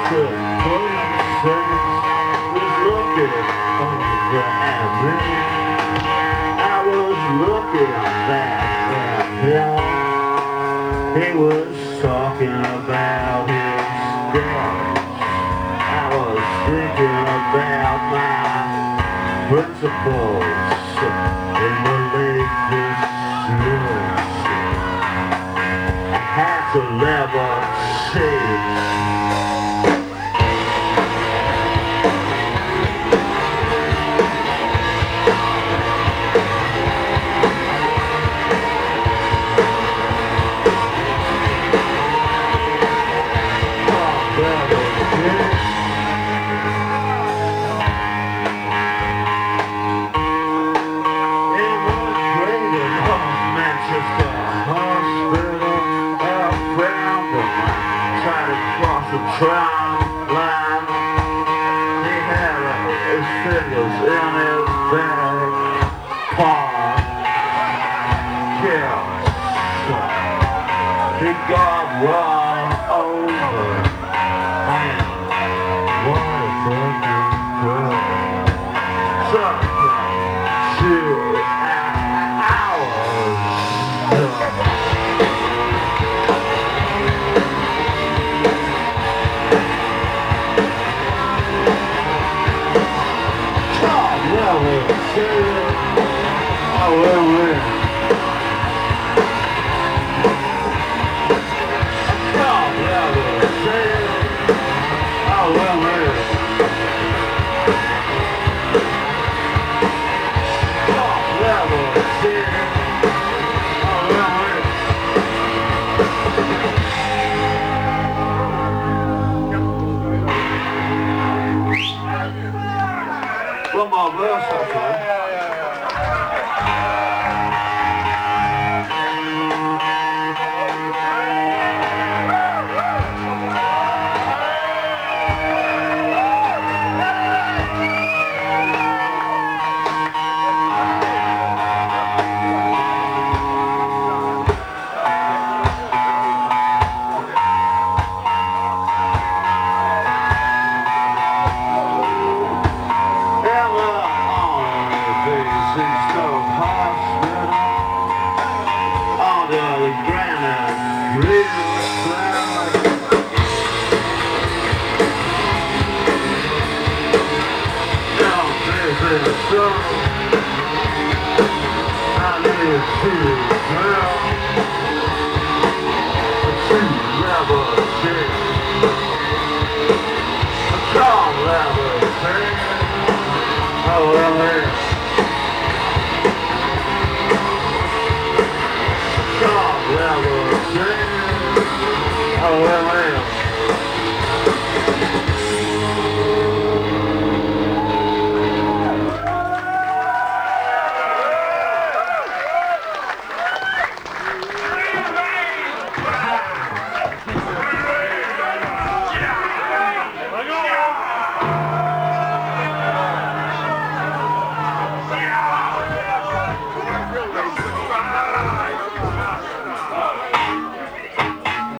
The person was looking over at me. I was looking back at him. He was talking about himself. I was thinking about my principles in the latest news. I had to levitate. Trying line, he had his fingers in his back pocket. He got run over, and what a fucking girl. Something 2 hours. One more verse, actually. I live to girl, to levitate. I can't levitate. Oh, well,